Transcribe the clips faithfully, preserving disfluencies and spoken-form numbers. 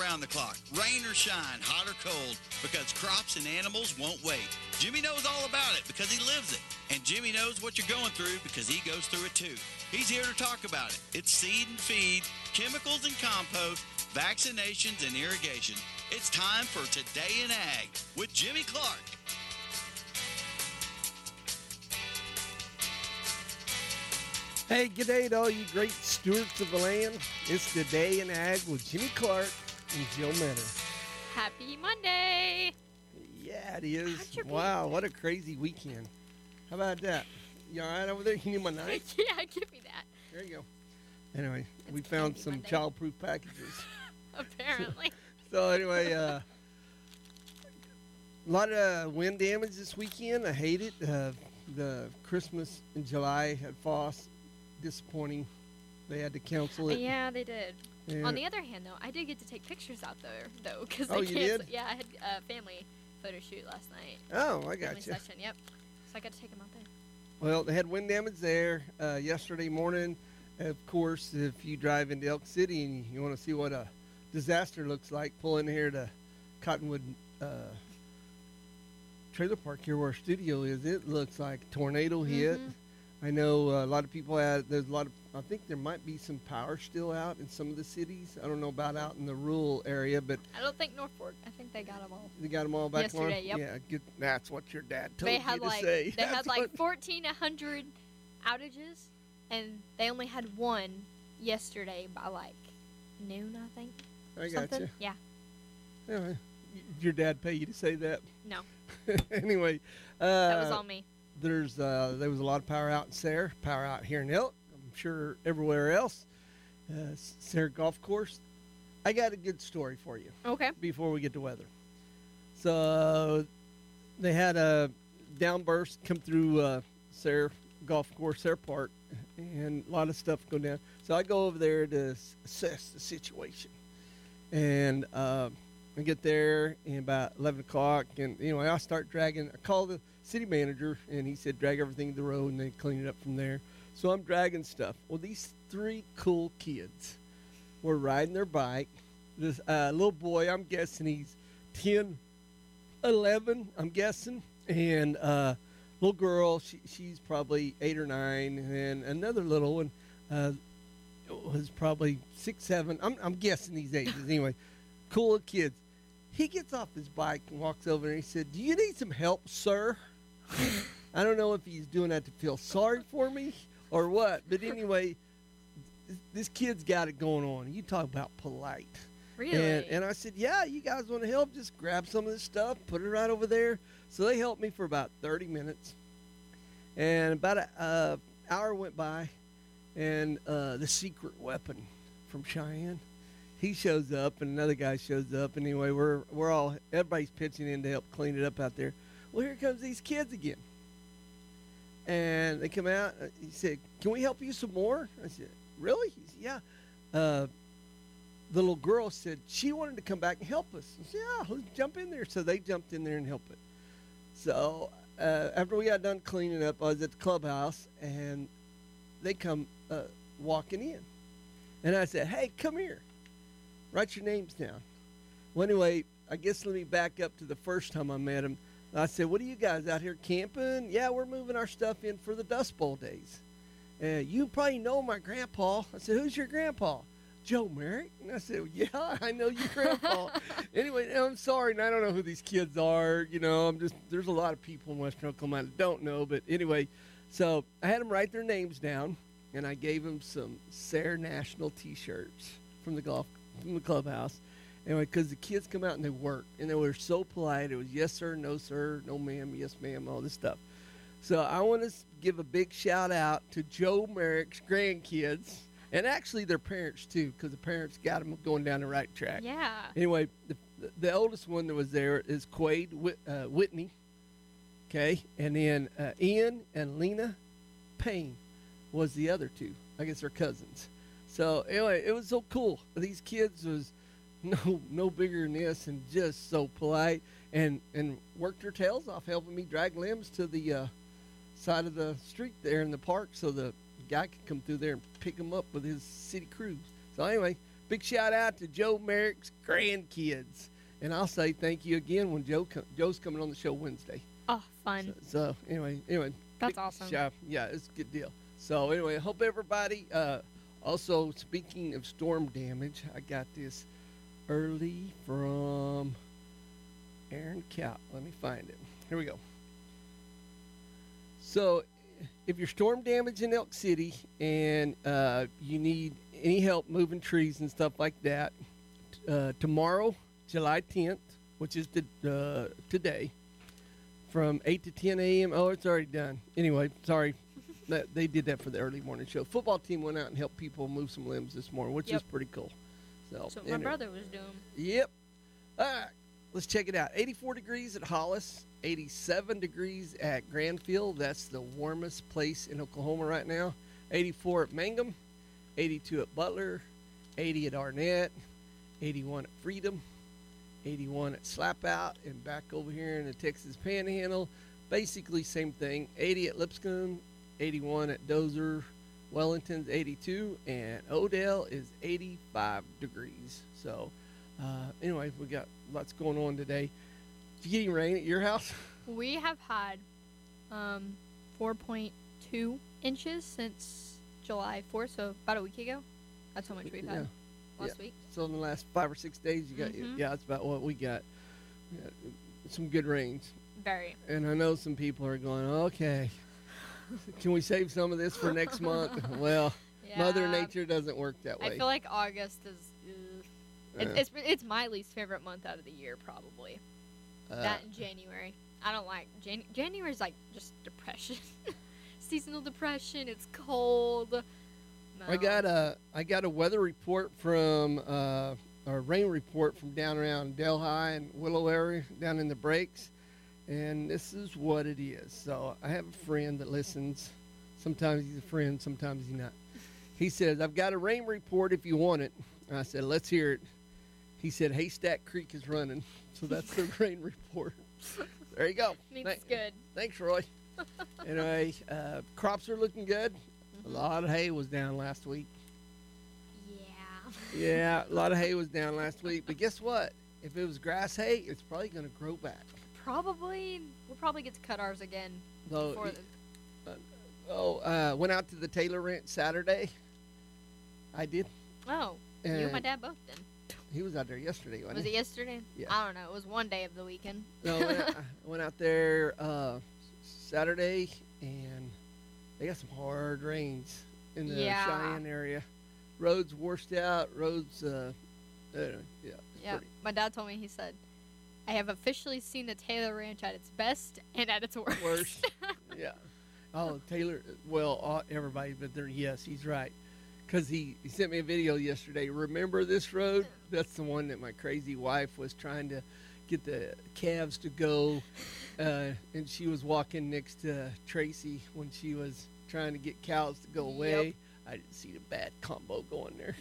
around the clock, rain or shine, hot or cold, because crops and animals won't wait. Jimmy knows all about it because he lives it. And Jimmy knows what you're going through because he goes through it too. He's here to talk about it. It's seed and feed, chemicals and compost, vaccinations and irrigation. It's time for Today in Ag with Jimmy Clark. Hey, good day to all you great stewards of the land. It's Today in Ag with Jimmy Clark and Jill Mentor. Happy Monday. Yeah, it is. Wow, what a crazy weekend. How about that? You all right over there? You need my knife? Yeah, give me that. There you go. Anyway, It's we found Candy some Monday. child-proof packages. Apparently. So anyway, uh, a lot of wind damage this weekend. I hate it. Uh, the Christmas in July at Foss, disappointing. They had to cancel it. Yeah, they did. And- On the other hand, though, I did get to take pictures out there, though, because Oh, they you canceled. did? Yeah, I had a family photo shoot last night. Oh, I Family got you. session, yep. So I got to take them out there. Well, they had wind damage there uh, yesterday morning. Of course, if you drive into Elk City and you want to see what a disaster looks like, pull in here to Cottonwood uh, Trailer Park here where our studio is. It looks like a tornado hit. Mhm. I know uh, a lot of people had, there's a lot of, I think there might be some power still out in some of the cities. I don't know about out in the rural area, but I don't think Norfolk. I think they got them all. they got them all back on. Yesterday, yep. Yeah, good. That's what your dad told They you had to like say. they had That's like what- fourteen hundred outages, and they only had one yesterday by like noon, I think. I got Something. you. Yeah. Anyway, y- your dad pay you to say that? No, Anyway, uh, that was all me. there's uh, there was a lot of power out in Sayre, power out here in Elk. I'm sure everywhere else. Uh, Sayre Golf Course. I got a good story for you Okay. before we get to weather. So they had a downburst come through uh, Sayre Golf Course, Sayre Park, and a lot of stuff go down. So I go over there to s- assess the situation, and uh, I get there in about eleven o'clock, and you know I start dragging. I call the city manager, and he said drag everything to the road, and they clean it up from there. So I'm dragging stuff. Well, these three cool kids were riding their bike. This uh, little boy, I'm guessing he's ten, eleven, I'm guessing, and uh, little girl, she, she's probably eight or nine, and another little one uh, was probably six, seven. I'm, I'm guessing these ages anyway. Cool little kids. He gets off his bike and walks over and he said, "Do you need some help, sir?" I don't know if he's doing that to feel sorry for me or what, but anyway, th- this kid's got it going on. You talk about polite. Really? And, and I said, "Yeah, you guys want to help? Just grab some of this stuff, put it right over there." So they helped me for about thirty minutes. And about an uh, hour went by, and uh, the secret weapon from Cheyenne, he shows up, and another guy shows up. And anyway, we're, we're all, everybody's pitching in to help clean it up out there. Well, here comes these kids again. And they come out. uh, He said, "Can we help you some more?" I said, "Really?" He said, "Yeah." Uh, the little girl said she wanted to come back and help us. I said, "Yeah, let's jump in there." So they jumped in there and helped it. So uh, after we got done cleaning up, I was at the clubhouse, and they come uh, walking in. And I said, "Hey, come here. Write your names down." Well, anyway, I guess let me back up to the first time I met them. I said, "What are you guys out here camping?" "Yeah, we're moving our stuff in for the Dust Bowl days." "Uh, you probably know my grandpa." I said, "Who's your grandpa?" "Joe Merrick." And I said, "Yeah, I know your grandpa." Anyway, I'm sorry, and I don't know who these kids are. You know, I'm just, there's a lot of people in Western Oklahoma that don't know. But anyway, so I had them write their names down, and I gave them some Sayre National T-shirts from the golf, from the clubhouse. Anyway, because the kids come out and they work, and they were so polite. It was yes, sir, no, sir, no, ma'am, yes, ma'am, all this stuff. So I want to give a big shout out to Joe Merrick's grandkids, and actually their parents too, because the parents got them going down the right track. Yeah. Anyway, the, the, the oldest one that was there is Quade Whit, uh, Whitney, okay, and then uh, Ian and Lena Payne was the other two. I guess they're cousins. So anyway, it was so cool. These kids was no no bigger than this, and just so polite, and and worked their tails off helping me drag limbs to the uh, side of the street there in the park, so the guy could come through there and pick them up with his city crews. So anyway, big shout out to Joe Merrick's grandkids. And I'll say thank you again when Joe co- Joe's coming on the show Wednesday. Oh, fun. So, so anyway, anyway. That's big awesome. shout- yeah, it's a good deal. So anyway, I hope everybody, uh, also speaking of storm damage, I got this early from Aaron Cout. Let me find it. Here we go. So if you're storm damaged in Elk City and uh, you need any help moving trees and stuff like that, uh, tomorrow, July tenth, which is the, uh, today, from eight to ten a.m. Oh, it's already done. Anyway, sorry. that, they did that for the early morning show. Football team went out and helped people move some limbs this morning, which Yep. is pretty cool. So, That's what my anyway. brother was doing. Yep. All right. Let's check it out. eighty-four degrees at Hollis, eighty-seven degrees at Granfield. That's the warmest place in Oklahoma right now. eighty-four at Mangum, eighty-two at Butler, eighty at Arnett, eighty-one at Freedom, eighty-one at Slapout, and back over here in the Texas Panhandle, basically same thing. eighty at Lipscomb, eighty-one at Dozer, Wellington's eighty-two, and Odell is eighty-five degrees. So, uh, anyway, we got lots going on today. Did you get any rain at your house? We have had um, four point two inches since July fourth, so about a week ago. That's how much we've had Yeah. last Yeah. week. So in the last five or six days, you got Mhm. yeah, that's about what we got. We got some good rains, Very. and I know some people are going, okay, can we save some of this for next month? Well, Yeah. Mother Nature doesn't work that way. I feel like August is. Uh, Yeah. it, it's it's my least favorite month out of the year, probably. Uh, That and January. I don't like Jan- January's like just depression, seasonal depression. It's cold. No. I got a I got a weather report from uh, a rain report from down around Delhi and Willow area down in the breaks, and this is what it is. So I have a friend that listens. Sometimes he's a friend, sometimes he's not. He says, "I've got a rain report if you want it." And I said, "Let's hear it." He said, "Haystack Creek is running," so that's the rain report. There you go. Means Thank- it's good. Thanks, Roy. Anyway, uh, crops are looking good. A Mhm. lot of hay was down last week. Yeah. Yeah, a lot of hay was down last week. But guess what? If it was grass hay, it's probably going to grow back. Probably. We'll probably get to cut ours again So, before the. oh, uh, went out to the Taylor Ranch Saturday. I did. Oh, you and my And dad both then. he was out there yesterday, wasn't Was he? it yesterday? Yeah. I don't know. It was one day of the weekend. No, I went, out, I went out there uh, Saturday, and they got some hard rains in the Yeah. Cheyenne area. Roads washed out. Roads, uh, uh yeah. it's Yeah. pretty- My dad told me, he said, I have officially seen the Taylor Ranch at its best and at its worst. Worst. Yeah. Oh, Taylor. Well, uh, everybody, but there. Yes, he's right. Because he, he sent me a video yesterday. Remember this road? That's the one that my crazy wife was trying to get the calves to go, uh, and she was walking next to Tracy when she was trying to get cows to go away. Yep. I didn't see the bad combo going there.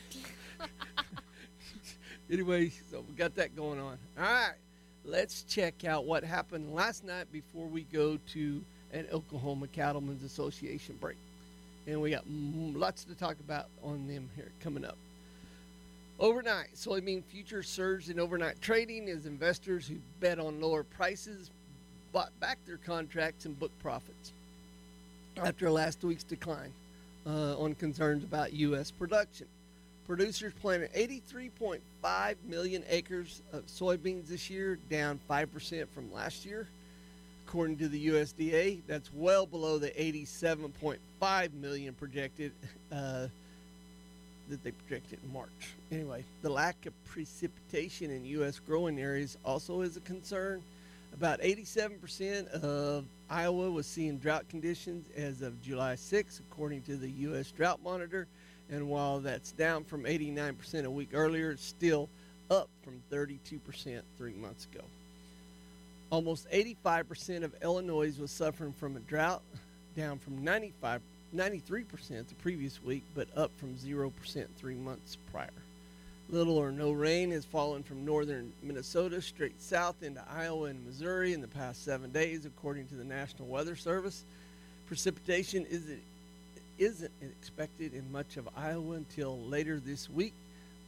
Anyway, so we got that going on. All right, let's check out what happened last night before we go to an Oklahoma Cattlemen's Association break. And we got mm, lots to talk about on them here coming up. Overnight, soybean futures surged in overnight trading as investors who bet on lower prices bought back their contracts and booked profits after last week's decline uh, on concerns about U S production. Producers planted eighty-three point five million acres of soybeans this year, down five percent from last year. According to the U S D A, that's well below the eighty-seven point five million projected uh, that they projected in March. Anyway, the lack of precipitation in U S growing areas also is a concern. About eighty-seven percent of Iowa was seeing drought conditions as of July sixth, according to the U S Drought Monitor. And while that's down from eighty-nine percent a week earlier, it's still up from thirty-two percent three months ago. Almost eighty-five percent of Illinois was suffering from a drought, down from ninety-five, ninety-three percent the previous week, but up from zero percent three months prior. Little or no rain has fallen from northern Minnesota straight south into Iowa and Missouri in the past seven days, according to the National Weather Service. Precipitation isn't, isn't expected in much of Iowa until later this week,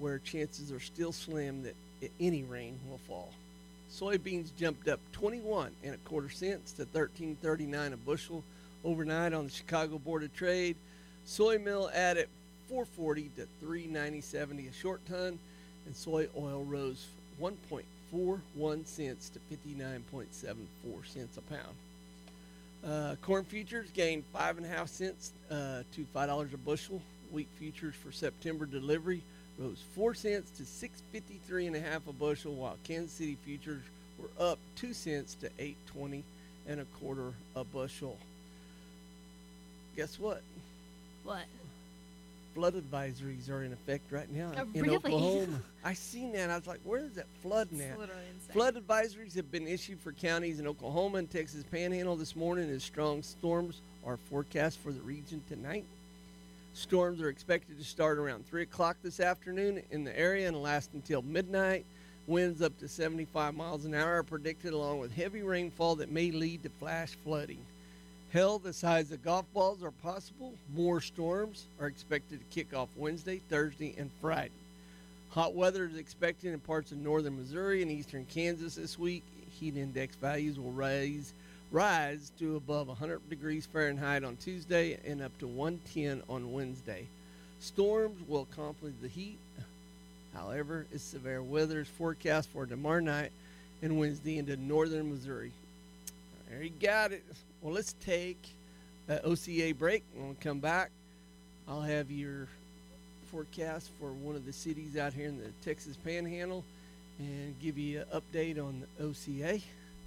where chances are still slim that i- any rain will fall. Soybeans jumped up twenty-one and a quarter cents to thirteen thirty-nine a bushel overnight on the Chicago Board of Trade. Soy meal added four forty to three ninety seventy a short ton, and soy oil rose one point four one cents to fifty-nine point seven four cents a pound. Uh, corn futures gained five and a half cents uh, to five dollars a bushel. Wheat futures for September delivery rose four cents to six fifty-three and a half a bushel, while Kansas City futures were up two cents to eight twenty and a quarter a bushel. Guess what? What? Flood advisories are in effect right now Oh, in really? Oklahoma. I seen that. I was like, where is that flooding It's at? literally insane. Flood advisories have been issued for counties in Oklahoma and Texas Panhandle this morning as strong storms are forecast for the region tonight. Storms are expected to start around three o'clock this afternoon in the area and last until midnight. Winds up to seventy-five miles an hour are predicted, along with heavy rainfall that may lead to flash flooding. Hail the size of golf balls are possible. More storms are expected to kick off Wednesday, Thursday, and Friday. Hot weather is expected in parts of northern Missouri and eastern Kansas this week. Heat index values will rise rise to above one hundred degrees Fahrenheit on Tuesday and up to one ten on Wednesday. Storms will accompany the heat. However, it's severe weather is forecast for tomorrow night and Wednesday into northern Missouri. There you got it. Well, let's take an O C A break. When we come back, I'll have your forecast for one of the cities out here in the Texas Panhandle and give you an update on the O C A.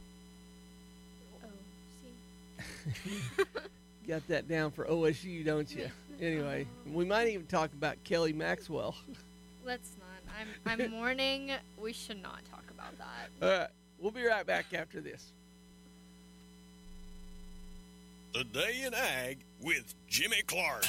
Oh, see. Got that down for O S U, don't you? Anyway, we might even talk about Kelly Maxwell. Let's not. I'm I'm mourning. We should not talk about that. All right, we'll be right back after this. The Day in Ag with Jimmy Clark.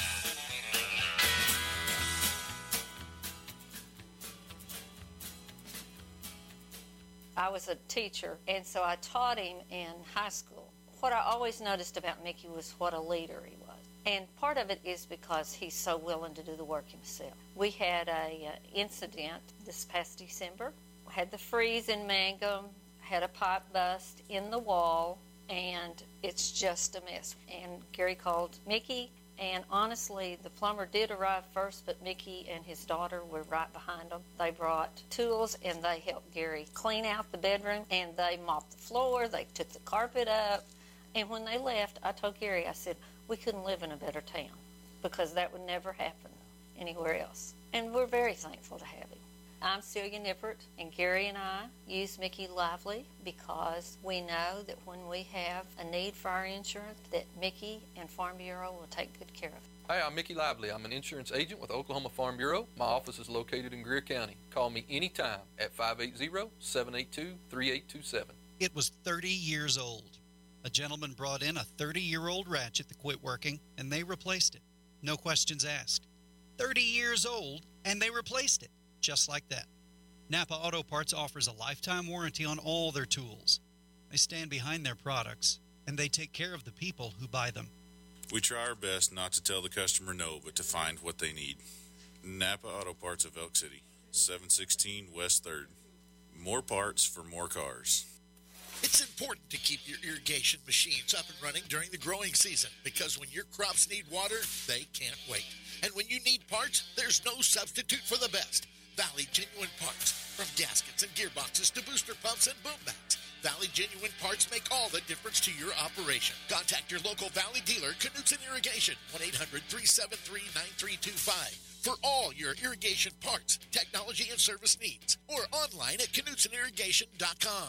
I was a teacher, and so I taught him in high school. What I always noticed about Mickey was what a leader he was. And part of it is because he's so willing to do the work himself. We had a uh, incident this past December. We had the freeze in Mangum, had a pipe bust in the wall, and it's just a mess. And Gary called Mickey, and honestly, the plumber did arrive first, but Mickey and his daughter were right behind them. They brought tools, and they helped Gary clean out the bedroom, and they mopped the floor, they took the carpet up. And when they left, I told Gary, I said, we couldn't live in a better town because that would never happen anywhere else. And we're very thankful to have him. I'm Celia Nippert, and Gary and I use Mickey Lively because we know that when we have a need for our insurance, that Mickey and Farm Bureau will take good care of it. Hi, I'm Mickey Lively. I'm an insurance agent with Oklahoma Farm Bureau. My office is located in Greer County. Call me anytime at five eight zero, seven eight two, three eight two seven. It was thirty years old. A gentleman brought in a thirty-year-old ratchet that quit working, and they replaced it. No questions asked. thirty years old, and they replaced it. Just like that. Napa Auto Parts offers a lifetime warranty on all their tools. They stand behind their products, and they take care of the people who buy them. We try our best not to tell the customer no, but to find what they need. Napa Auto Parts of Elk City, seven sixteen West third. More parts for more cars. It's important to keep your irrigation machines up and running during the growing season because when your crops need water, they can't wait. And when you need parts, there's no substitute for the best. Valley Genuine Parts. From gaskets and gearboxes to booster pumps and boom backs, Valley Genuine Parts make all the difference to your operation. Contact your local Valley dealer, Knutson Irrigation, one eight hundred, three seven three, nine three two five. For all your irrigation parts, technology, and service needs. Or online at knutson irrigation dot com.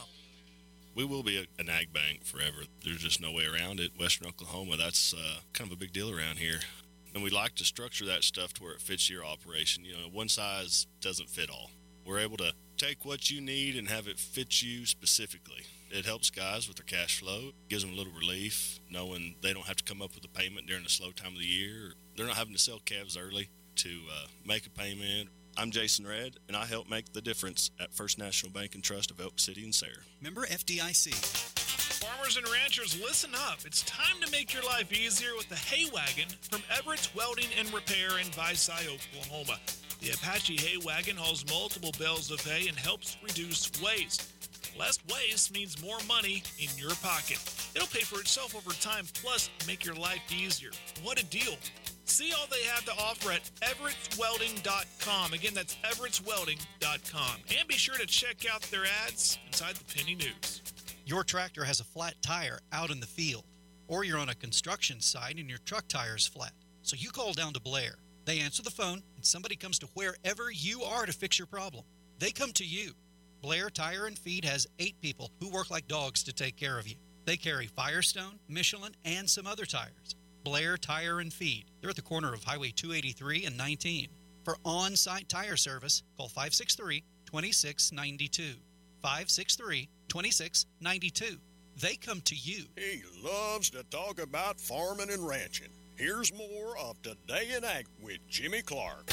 We will be a, an ag bank forever. There's just no way around it. Western Oklahoma, that's uh, kind of a big deal around here. And we like to structure that stuff to where it fits your operation. You know, one size doesn't fit all. We're able to take what you need and have it fit you specifically. It helps guys with their cash flow. It gives them a little relief knowing they don't have to come up with a payment during the slow time of the year. They're not having to sell calves early to uh, make a payment. I'm Jason Redd, and I help make the difference at First National Bank and Trust of Elk City and Sayre. Member F D I C. Farmers and ranchers, listen up. It's time to make your life easier with the Hay Wagon from Everett's Welding and Repair in Visay, Oklahoma. The Apache Hay Wagon hauls multiple bales of hay and helps reduce waste. Less waste means more money in your pocket. It'll pay for itself over time, plus make your life easier. What a deal. See all they have to offer at Everett's Welding dot com. Again, that's Everett's Welding dot com. And be sure to check out their ads inside the Penny News. Your tractor has a flat tire out in the field, or you're on a construction site and your truck tire's flat. So you call down to Blair. They answer the phone, and somebody comes to wherever you are to fix your problem. They come to you. Blair Tire and Feed has eight people who work like dogs to take care of you. They carry Firestone, Michelin, and some other tires. Blair Tire and Feed. They're at the corner of Highway two eighty-three and nineteen. For on-site tire service, call five six three, two six nine two. five six three, two six nine two. They come to you. He loves to talk about farming and ranching. Here's more of Today in Ag with Jimmy Clark.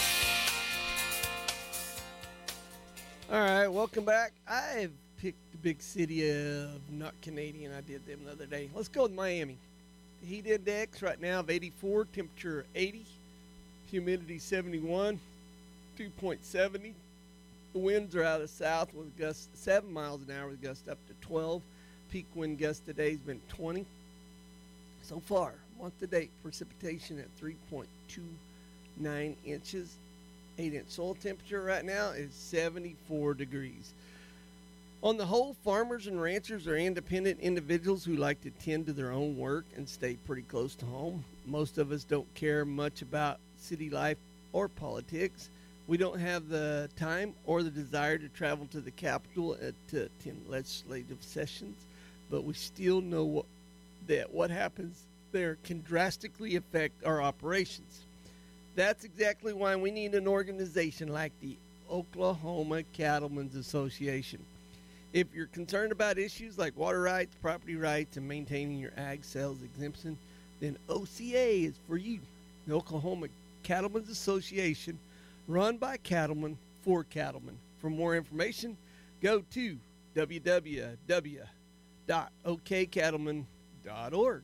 All right, welcome back. I've picked the big city of not Canadian. I did them the other day. Let's go with Miami. Heat index right now of eighty-four, temperature eighty, humidity seventy-one, dew point seven zero. The winds are out of the south with gusts seven miles an hour with gusts up to twelve. Peak wind gust today has been twenty. So far, month to date, precipitation at three point two nine inches. eight inch soil temperature right now is seventy-four degrees. On the whole, farmers and ranchers are independent individuals who like to tend to their own work and stay pretty close to home. Most of us don't care much about city life or politics. We don't have the time or the desire to travel to the Capitol uh, to attend legislative sessions, but we still know what, that what happens there can drastically affect our operations. That's exactly why we need an organization like the Oklahoma Cattlemen's Association. If you're concerned about issues like water rights, property rights, and maintaining your ag sales exemption, then O C A is for you. The Oklahoma Cattlemen's Association, run by cattlemen for cattlemen. For more information, go to w w w dot o k cattlemen dot org.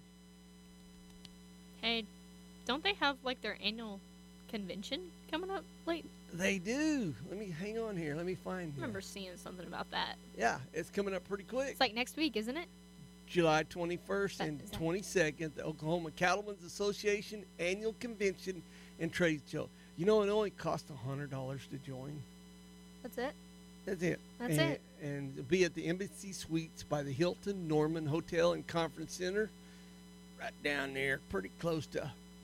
Hey, don't they have like their annual convention coming up late? They do. Let me hang on here. Let me find I remember seeing something about that. Yeah, it's coming up pretty quick. It's like next week, isn't it? July twenty-first That- and is that- twenty-second, the Oklahoma Cattlemen's Association Annual Convention and Trade Show. You know, it only costs one hundred dollars to join. That's it? That's it. That's and, it. And it'll be at the Embassy Suites by the Hilton Norman Hotel and Conference Center. Right down there, pretty close to.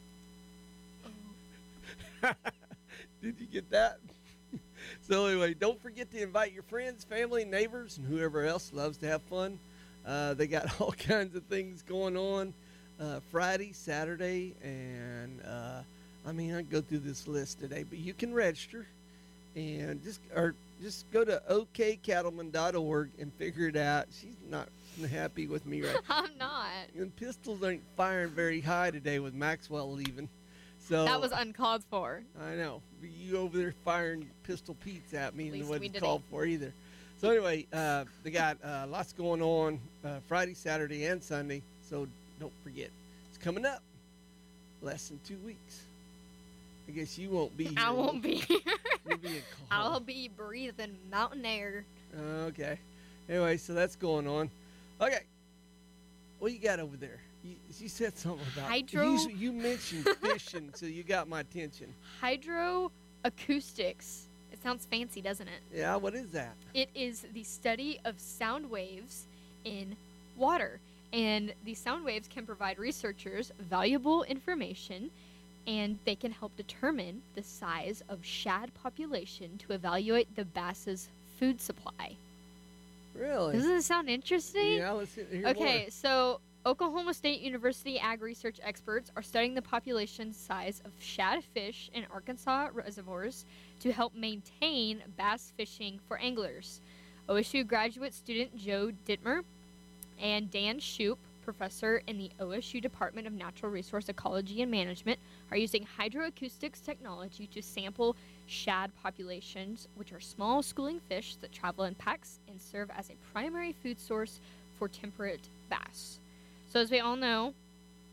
Did you get that? So anyway, don't forget to invite your friends, family, neighbors, and whoever else loves to have fun. Uh, they got all kinds of things going on uh, Friday, Saturday, and uh, I mean, I go through this list today, but you can register and just or just go to o k cattlemen dot org and figure it out. She's not happy with me right I'm not. And pistols aren't firing very high today with Maxwell leaving. So That was uncalled for. I know. You over there firing your pistol Pete's at me At and it least we wasn't did called it. for either. So anyway, uh, they got uh, lots going on uh, Friday, Saturday, and Sunday. So don't forget. It's coming up. Less than two weeks. I guess you won't be here. I won't be here. You'll be in I'll be breathing mountain air. Okay. Anyway, so that's going on. Okay. What you got over there? You, you said something about Hydro- You, you mentioned fishing, so you got my attention. Hydroacoustics. It sounds fancy, doesn't it? Yeah, what is that? It is the study of sound waves in water. And these sound waves can provide researchers valuable information, and they can help determine the size of shad population to evaluate the bass's food supply. Really? Doesn't it sound interesting? Yeah, let's hear hear Okay, more. so Oklahoma State University ag research experts are studying the population size of shad fish in Arkansas reservoirs to help maintain bass fishing for anglers. O S U graduate student Joe Dittmer and Dan Shoup, professor in the O S U Department of Natural Resource Ecology and Management, are using hydroacoustics technology to sample shad populations, which are small schooling fish that travel in packs and serve as a primary food source for temperate bass. So as we all know,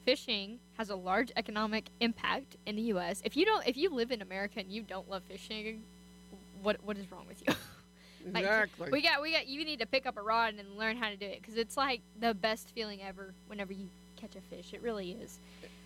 Fishing has a large economic impact in the U S. If you don't, if you live in America and you don't love fishing, what what is wrong with you? Like, Exactly. we got we got. You need to pick up a rod and learn how to do it because it's like the best feeling ever whenever you catch a fish. It really is.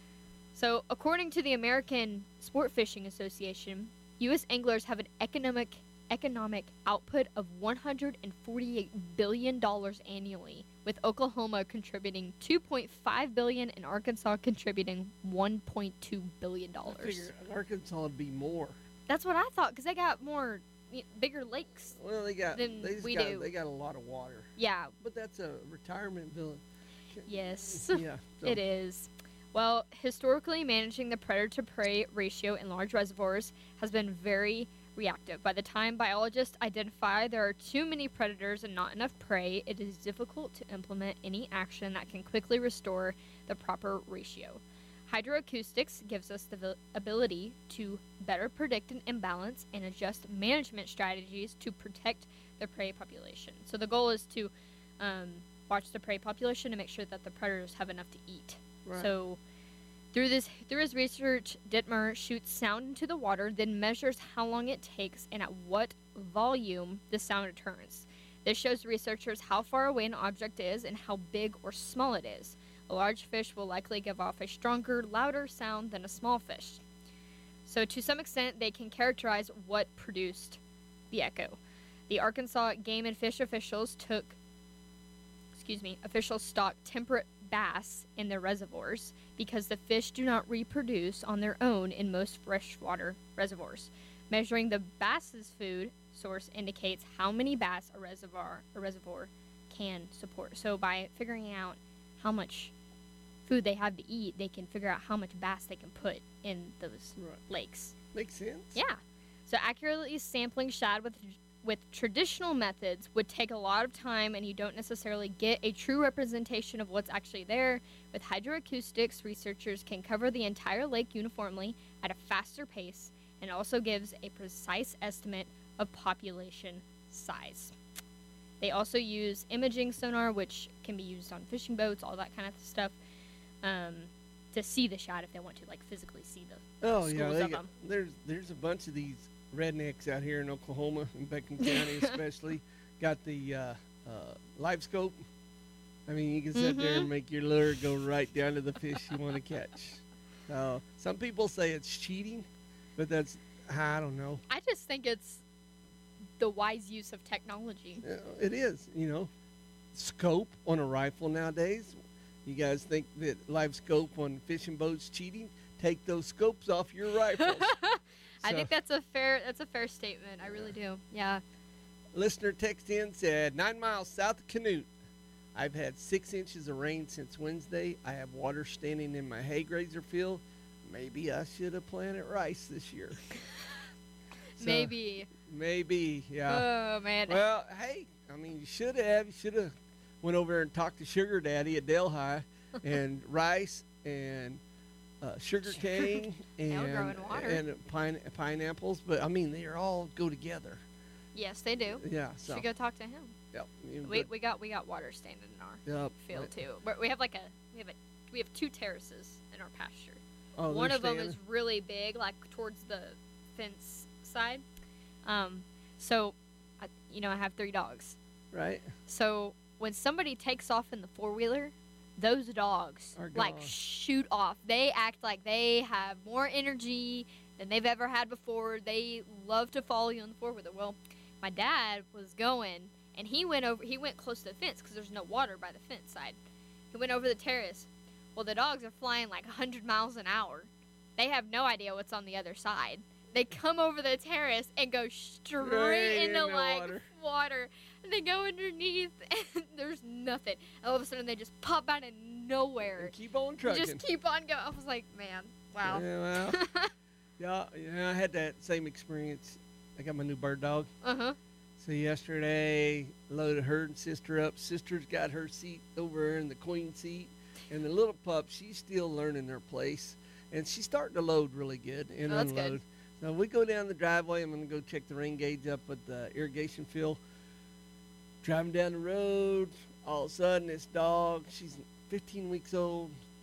So, according to the American Sport Fishing Association, U S anglers have an economic economic output of one hundred forty-eight billion dollars annually, with Oklahoma contributing two point five billion dollars and Arkansas contributing one point two billion I dollars. figure Arkansas would be more. That's what I thought because they got more y- bigger lakes. Well, they got Than they just we got, do. They got a lot of water. Yeah. But that's a retirement village. Yes. Yeah. so- It is. Well, historically, managing the predator-to-prey ratio in large reservoirs has been very reactive. By the time biologists identify there are too many predators and not enough prey, it is difficult to implement any action that can quickly restore the proper ratio. Hydroacoustics gives us the vi- ability to better predict an imbalance and adjust management strategies to protect the prey population. So the goal is to um, watch the prey population and make sure that the predators have enough to eat. Right. So through this through his research, Dittmer shoots sound into the water, then measures how long it takes and at what volume the sound returns. This shows researchers how far away an object is and how big or small it is. A large fish will likely give off a stronger, louder sound than a small fish. So to some extent, they can characterize what produced the echo. The Arkansas Game and Fish officials took, excuse me, officials stocked temperate bass in their reservoirs because the fish do not reproduce on their own in most freshwater reservoirs. Measuring the bass's food source indicates how many bass a reservoir a reservoir can support. So by figuring out how much food they have to eat, they can figure out how much bass they can put in those Right. lakes. Makes sense. Yeah. So accurately sampling shad with with traditional methods would take a lot of time, and you don't necessarily get a true representation of what's actually there. With hydroacoustics, researchers can cover the entire lake uniformly at a faster pace, and also gives a precise estimate of population size. They also use imaging sonar, which can be used on fishing boats, all that kind of stuff, um, to see the shad if they want to, like physically see the Oh schools yeah, they of got, them. there's there's a bunch of these rednecks out here in Oklahoma, in Beckham County especially. Got the uh, uh, live scope. I mean, you can sit there Mhm. and make your lure go right down to the fish you want to catch. Uh, some people say it's cheating, but that's I don't know. I just think it's the wise use of technology. Uh, It is, you know, scope on a rifle nowadays. You guys think that live scope on fishing boats cheating? Take those scopes off your rifles. I So- think that's a fair that's a fair statement. I really do. Yeah. Listener text in said, nine miles south of Canute. I've had six inches of rain since Wednesday. I have water standing in my hay grazer field. Maybe I should have planted rice this year. So, Maybe. Maybe, yeah. Oh man. Well, hey, I mean, you should have. You should have went over and talked to Sugar Daddy at Delhi, and rice and uh, sugar cane They'll and grow in water. and pine, pineapples. But I mean, they are all go together. Yes, they do. Yeah. So. Should go talk to him. Yep. you- We but- we got we got water standing in our Yep. field right. too. We're, we have like a we have a we have two terraces in our pasture. Oh, One they're of them standing? is really big, like towards the fence side. Um, so, I, you know, I have three dogs. Right. So when somebody takes off in the four wheeler, those dogs Are like gone. shoot off. They act like they have more energy than they've ever had before. They love to follow you on the four wheeler. Well, my dad was going, and he went over. He went close to the fence because there's no water by the fence side. He went over the terrace. Well, the dogs are flying like one hundred miles an hour. They have no idea what's on the other side. They come over the terrace and go straight Right into into like water. water. And they go underneath, and there's nothing. All of a sudden, they just pop out of nowhere. And keep on You trucking. just keep on going. I was like, man, wow. Yeah, well, yeah, yeah, I had that same experience. I got my new bird dog. Uh huh. So yesterday, loaded her and sister up. Sister's got her seat over in the queen seat, and the little pup, she's still learning her place, and she's starting to load really good and Oh, that's good. unload. So we go down the driveway. I'm going to go check the rain gauge up at the irrigation field. Driving down the road, all of a sudden, this dog, she's fifteen weeks old,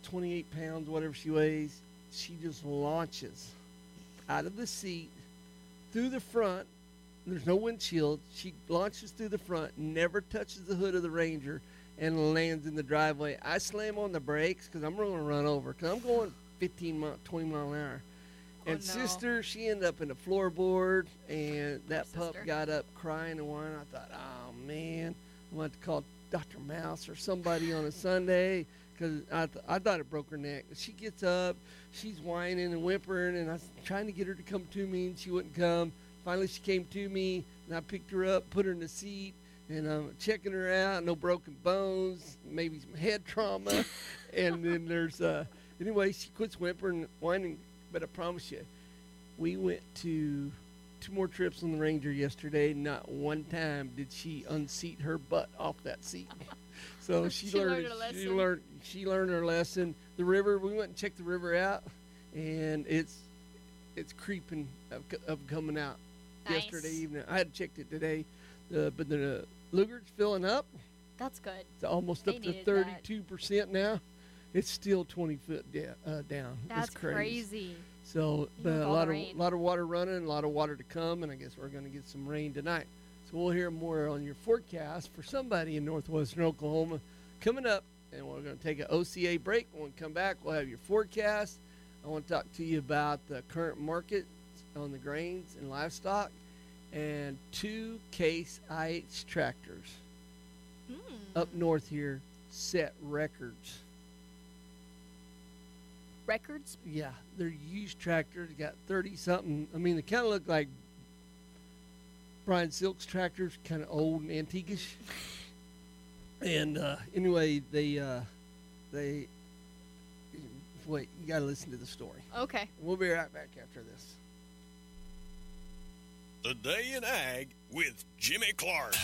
twenty-eight pounds, whatever she weighs. She just launches out of the seat through the front. There's no windshield. She launches through the front, never touches the hood of the Ranger, and lands in the driveway. I slam on the brakes because I'm going to run over because I'm going fifteen, mile, twenty mile an hour. And Oh, no. sister, she ended up in the floorboard, and that Poor pup sister. got up crying and whining. I thought, oh, man, I'm going to have to call Doctor Mouse or somebody on a Sunday because I, th- I thought it broke her neck. She gets up, she's whining and whimpering, and I was trying to get her to come to me, and she wouldn't come. Finally, she came to me, and I picked her up, put her in the seat, and I'm checking her out. No broken bones, maybe some head trauma. And then there's, uh, anyway, she quits whimpering and whining. But I promise you, we went to two more trips on the Ranger yesterday. Not one time did she unseat her butt off that seat. So she, She learned learned. her She lesson. learned. She learned her lesson. The river. We went and checked the river out, and it's it's creeping of, of coming out. Nice. Yesterday evening, I had checked it today, uh, but the Luger's filling up. That's good. It's almost They up to needed that. thirty-two percent now. It's still twenty foot da- uh, down. That's it's crazy. crazy. So, Even but with a all the lot of rain. lot of water running, a lot of water to come, and I guess we're going to get some rain tonight. So we'll hear more on your forecast for somebody in northwestern Oklahoma coming up, and we're going to take an O C A break. When we come back, we'll have your forecast. I want to talk to you about the current market on the grains and livestock, and two Case I H tractors Hmm. up north here set records. Records? Yeah, they're used tractors. Got thirty something. I mean, they kind of look like Brian Silk's tractors, kind of old and antique-ish. And uh, anyway, they uh, they wait. You got to listen to the story. Okay. We'll be right back after this. The Day in Ag with Jimmy Clark.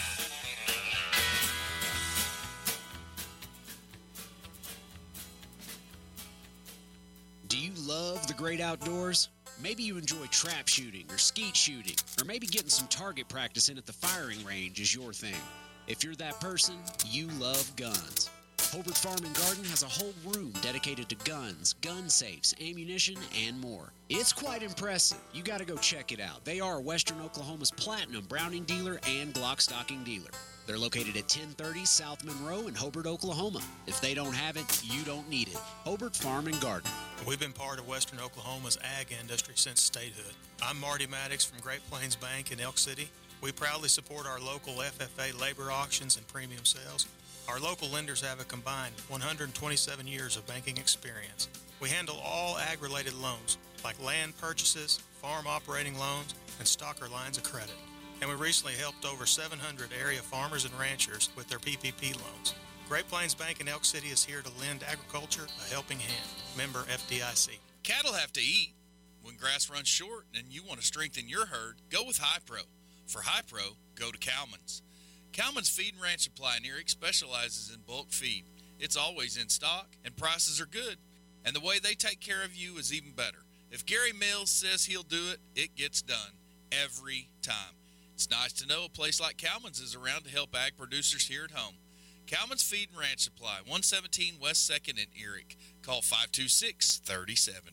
Do you love the great outdoors? Maybe you enjoy trap shooting or skeet shooting, or maybe getting some target practice in at the firing range is your thing. If you're that person, you love guns. Hobart Farm and Garden has a whole room dedicated to guns, gun safes, ammunition, and more. It's quite impressive. You got to go check it out. They are Western Oklahoma's platinum Browning dealer and Glock stocking dealer. They're located at ten thirty South Monroe in Hobart, Oklahoma. If they don't have it, you don't need it. Hobart Farm and Garden. We've been part of Western Oklahoma's ag industry since statehood. I'm Marty Maddox from Great Plains Bank in Elk City. We proudly support our local F F A labor auctions and premium sales. Our local lenders have a combined one hundred twenty-seven years of banking experience. We handle all ag-related loans, like land purchases, farm operating loans, and stocker lines of credit. And we recently helped over seven hundred area farmers and ranchers with their P P P loans. Great Plains Bank in Elk City is here to lend agriculture a helping hand. Member F D I C. Cattle have to eat. When grass runs short and you want to strengthen your herd, go with Hi-Pro. For Hi-Pro, go to Cowman's. Cowman's Feed and Ranch Supply in Eric specializes in bulk feed. It's always in stock, and prices are good. And the way they take care of you is even better. If Gary Mills says he'll do it, it gets done. Every time. It's nice to know a place like Cowman's is around to help ag producers here at home. Cowman's Feed and Ranch Supply, one seventeen West second in Eric. Call five two six, three oh seven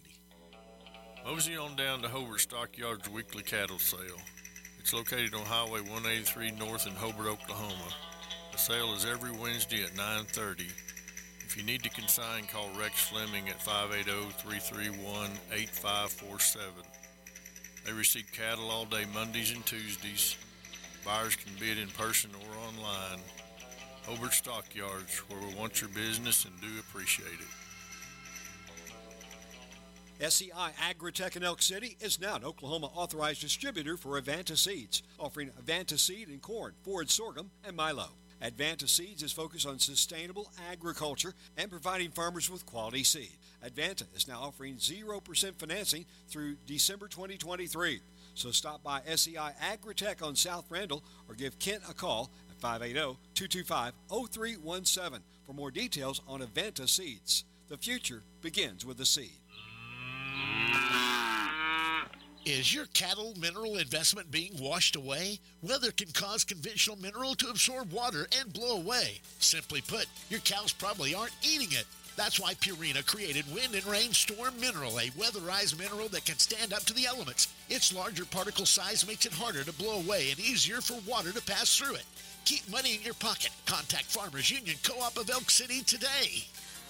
oh. Mosey on down to Hobart Stockyards weekly cattle sale. It's located on Highway one eighty-three North in Hobart, Oklahoma. The sale is every Wednesday at nine thirty. If you need to consign, call Rex Fleming at five eight zero, three three one, eight five four seven. They receive cattle all day Mondays and Tuesdays. Buyers can bid in person or online. Hobart Stockyards, where we want your business and do appreciate it. S E I Agritech in Elk City is now an Oklahoma authorized distributor for Advanta Seeds, offering Advanta Seed in corn, forage sorghum, and milo. Advanta Seeds is focused on sustainable agriculture and providing farmers with quality seed. Advanta is now offering zero percent financing through December twenty twenty-three. So stop by S E I Agritech on South Randall or give Kent a call at five eight zero, two two five, zero three one seven for more details on Advanta Seeds. The future begins with a seed. Is your cattle mineral investment being washed away? Weather can cause conventional mineral to absorb water and blow away. Simply put, your cows probably aren't eating it. That's why Purina created Wind and Rain Storm Mineral, a weatherized mineral that can stand up to the elements. Its larger particle size makes it harder to blow away and easier for water to pass through it. Keep money in your pocket. Contact Farmers Union Co-op of Elk City today.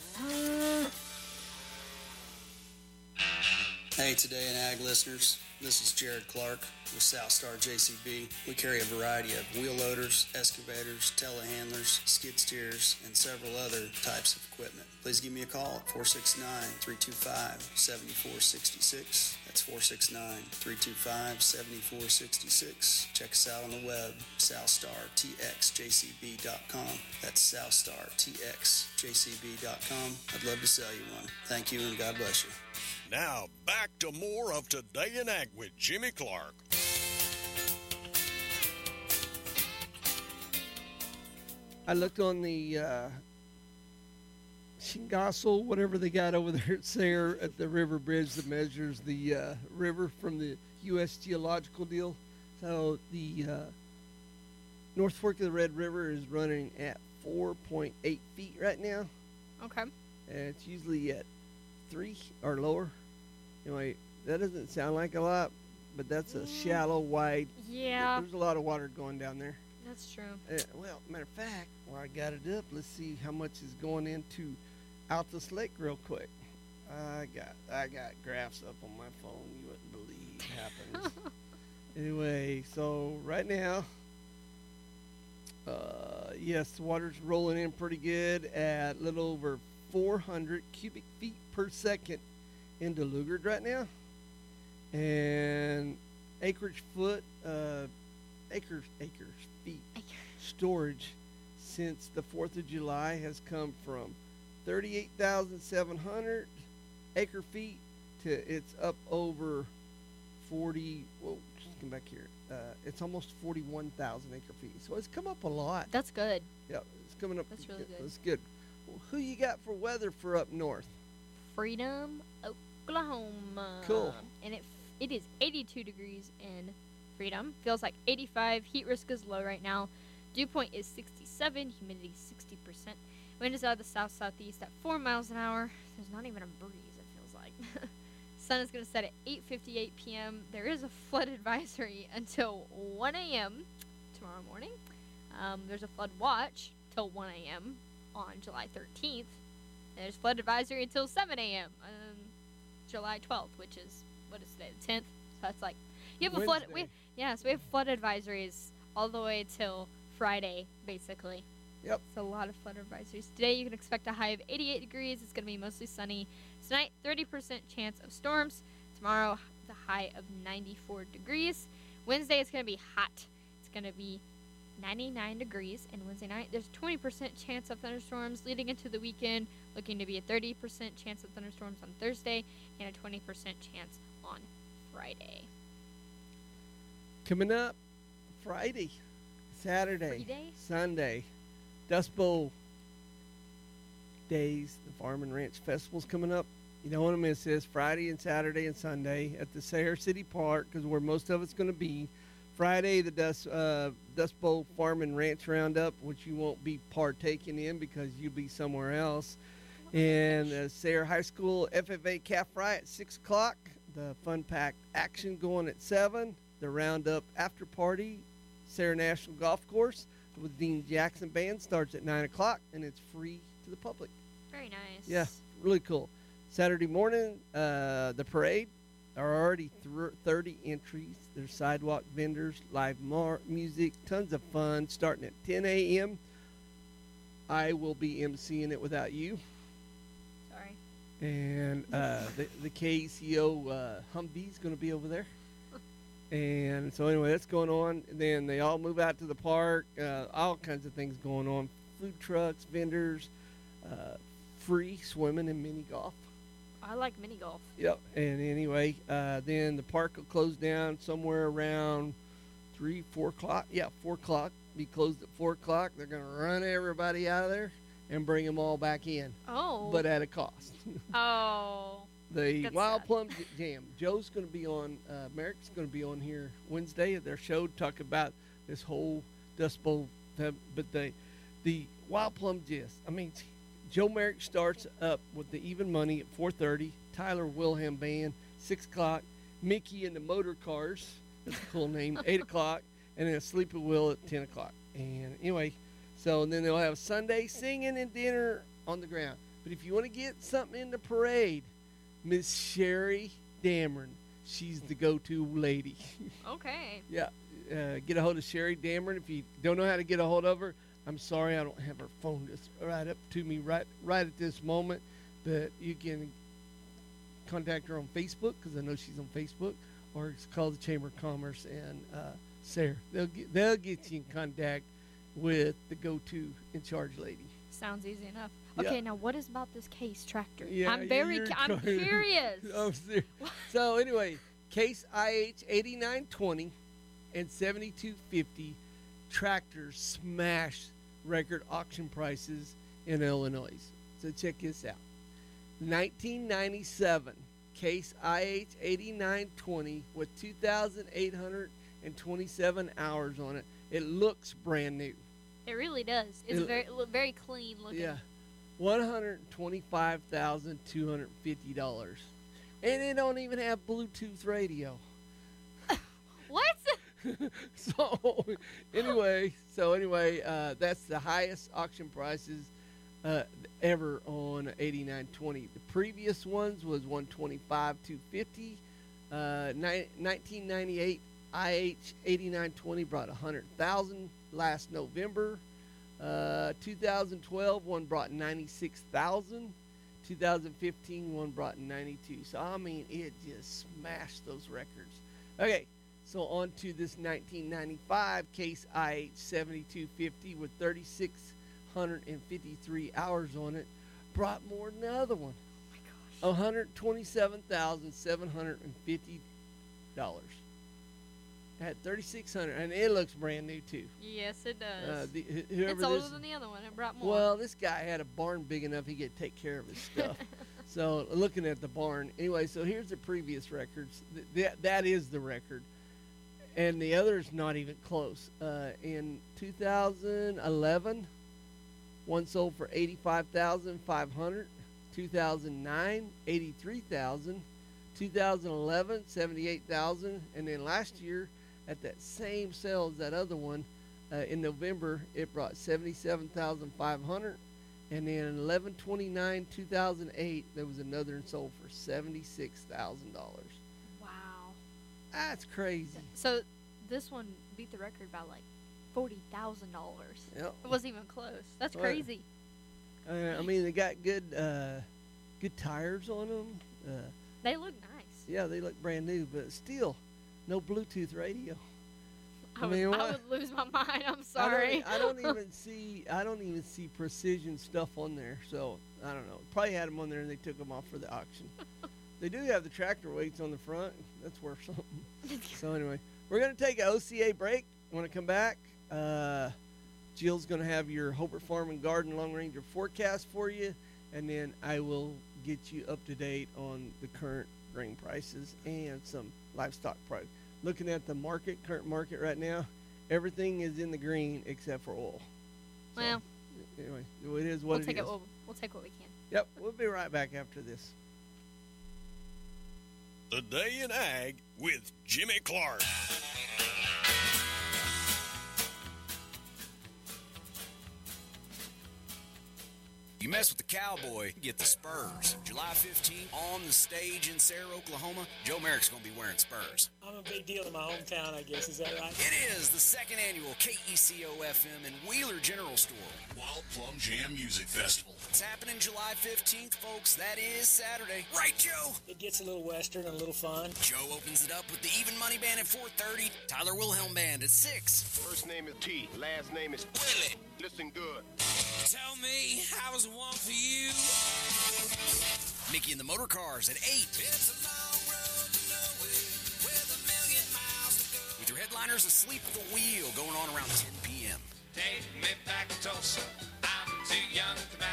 Hey, Today in Ag listeners. This is Jared Clark with Southstar J C B. We carry a variety of wheel loaders, excavators, telehandlers, skid steers, and several other types of equipment. Please give me a call at four six nine, three two five, seven four six six. That's four six nine, three two five, seven four six six. Check us out on the web, southstar t x j c b dot com. That's southstar t x j c b dot com. I'd love to sell you one. Thank you, and God bless you. Now, back to more of Today in Ag with Jimmy Clark. I looked on the uh, Shingassel, whatever they got over there at Sayre at the river bridge that measures the uh, river from the U S Geological deal. So the uh, North Fork of the Red River is running at four point eight feet right now. Okay. And it's usually at three or lower. Anyway, that doesn't sound like a lot, but that's a shallow, wide. Yeah. There's a lot of water going down there. That's true. Uh, well, matter of fact, while I got it up, let's see how much is going into Altus Lake real quick. I got I got graphs up on my phone. You wouldn't believe happens. Anyway, so right now, uh, yes, the water's rolling in pretty good at a little over four hundred cubic feet per second into Lugard right now, and acreage foot, uh, acres, acres, feet storage since the fourth of July has come from thirty-eight thousand seven hundred acre feet to it's up over forty. Whoa, just come back here. Uh, it's almost forty-one thousand acre feet. So it's come up a lot. That's good. Yeah, it's coming up. That's really good. That's good. Well, who you got for weather for up north? Freedom, Oklahoma. Cool. And it it is eighty-two degrees in Freedom. Feels like eighty-five. Heat risk is low right now. Dew point is sixty-seven. Humidity sixty percent. Wind is out of the south southeast at four miles an hour. There's not even a breeze, it feels like. Sun is going to set at eight fifty-eight p.m. There is a flood advisory until one a.m. tomorrow morning. Um, there's a flood watch till one a.m. on July thirteenth. There's flood advisory until seven a.m. on July twelfth, which is, what is today, the tenth? So that's like, you have a flood. We, yeah, so we have flood advisories all the way till Friday, basically. Yep. It's a lot of flood advisories. Today you can expect a high of eighty-eight degrees. It's going to be mostly sunny. Tonight, thirty percent chance of storms. Tomorrow, the high of ninety-four degrees. Wednesday, it's going to be hot. It's going to be ninety-nine degrees. And Wednesday night, there's a twenty percent chance of thunderstorms leading into the weekend. Looking to be a thirty percent chance of thunderstorms on Thursday and a twenty percent chance on Friday. Coming up Friday, Saturday, Friday? Sunday, Dust Bowl days. The Farm and Ranch Festival's coming up. You don't want to miss this. Friday and Saturday and Sunday at the Sayre City Park, because where most of it's going to be. Friday, the Dust uh, Dust Bowl Farm and Ranch Roundup, which you won't be partaking in because you'll be somewhere else. And the Sayre High School F F A Calf Fry at six o'clock. The Fun Pack Action going at seven. The Roundup After Party, Sayre National Golf Course with Dean Jackson Band starts at nine o'clock, and it's free to the public. Very nice. Yeah, really cool. Saturday morning, uh, the parade are already th- thirty entries. There's sidewalk vendors, live mar- music, tons of fun starting at ten a.m. I will be emceeing it without you. Sorry. And uh, the, the K C O uh, Humvee's going to be over there. And so anyway, that's going on. And then they all move out to the park. Uh, all kinds of things going on. Food trucks, vendors, uh, free swimming and mini golf. I like mini golf. Yep. And anyway, uh, then the park will close down somewhere around three, four o'clock. Yeah, four o'clock. Be closed at four o'clock. They're going to run everybody out of there and bring them all back in. Oh. But at a cost. Oh. The That's Wild sad. Plum Jam. Joe's going to be on, uh, Merrick's going to be on here Wednesday at their show, talk about this whole Dust Bowl. But the, the Wild Plum Gist, I mean, Joe Merrick starts up with the Even Money at four thirty. Tyler Wilhelm Band, six o'clock. Mickey and the Motor Cars, that's a cool name, eight o'clock. And then a Sleepy Will at ten o'clock. And anyway, so and then they'll have Sunday singing and dinner on the ground. But if you want to get something in the parade, Miss Sherry Dameron, she's the go-to lady. Okay. Yeah, uh, get a hold of Sherry Dameron. If you don't know how to get a hold of her, I'm sorry I don't have her phone just right up to me right right at this moment. But you can contact her on Facebook because I know she's on Facebook, or it's called the Chamber of Commerce and uh, Sarah. They'll get, they'll get you in contact with the go-to in charge lady. Sounds easy enough. Yeah. Okay, now what is about this Case tractor? Yeah, I'm very, you're cu- I'm trying- curious. I'm serious. So anyway, Case I H eighty-nine twenty and seventy-two fifty tractors smash record auction prices in Illinois. So check this out. nineteen ninety-seven Case I H eighty-nine twenty with two thousand eight hundred twenty-seven hours on it. It looks brand new. It really does. It's It- very look very clean looking. Yeah. one hundred twenty-five thousand two hundred fifty dollars. And it don't even have Bluetooth radio. What? so anyway, so anyway, uh, that's the highest auction prices uh, ever on eighty-nine twenty. The previous ones was one twenty-five two fifty. Uh, ni- nineteen ninety-eight I H eighty-nine twenty brought one hundred thousand last November. Uh, two thousand twelve one brought ninety-six thousand. two thousand fifteen one brought ninety-two. So I mean, it just smashed those records. Okay, so on to this nineteen ninety-five Case I H seventy-two fifty with three thousand six hundred fifty-three hours on it, brought more than the other one. Oh my gosh. one hundred twenty-seven thousand seven hundred fifty dollars. Had thirty-six hundred, and it looks brand new too. Yes, it does. Uh, the, wh- whoever it's older this, than the other one. It brought more. Well, this guy had a barn big enough he could take care of his stuff. So looking at the barn, anyway. So here's the previous records. Th- that that is the record, and the other's not even close. Uh, in two thousand eleven, one sold for eighty-five thousand five hundred. two thousand nine, eighty-three thousand. two thousand eleven, seventy-eight thousand, and then last year, at that same sale as that other one, uh, in November, it brought seventy-seven thousand five hundred. And then eleven twenty-nine two thousand eight, there was another and sold for seventy-six thousand dollars. Wow. That's crazy. So this one beat the record by like forty thousand dollars. Yep. It wasn't even close. That's Well, crazy. Uh, I mean, they got good, uh, good tires on them. Uh, They look nice. yeah, they look brand new, but still, no Bluetooth radio. I, would, mean, I what- would lose my mind. I'm I sorry. don't, I don't even see. I don't even see precision stuff on there. So I don't know. Probably had them on there and they took them off for the auction. They do have the tractor weights on the front. That's worth something. So anyway, we're gonna take an O C A break. When I come back, uh, Jill's gonna have your Hobart Farm and Garden Long Ranger forecast for you, and then I will get you up to date on the current grain prices and some livestock price. Looking at the market, current market right now, everything is in the green except for oil. So, well, anyway, it is what we'll it take is. it. We'll, we'll take what we can. Yep, we'll be right back after this. The Day in Ag with Jimmy Clark. You mess with the cowboy, you get the Spurs. July fifteenth, on the stage in Sarah, Oklahoma, Joe Merrick's going to be wearing Spurs. I'm a big deal in my hometown, I guess. Is that right? It is the second annual K E C O F M and Wheeler General Store Wild Plum Jam Music Festival. It's happening July fifteenth, folks. That is Saturday. Right, Joe? It gets a little western and a little fun. Joe opens it up with the Even Money Band at four thirty, Tyler Wilhelm Band at six. First name is T, last name is Willie. Listen good. Tell me, how was one for you? Mickey and the Motor Cars at eight. It's a long road to nowhere, with a million miles to go. With your headliners asleep at the wheel, going on around ten p.m. Take me back to Tulsa. I'm too young to marry. For Wild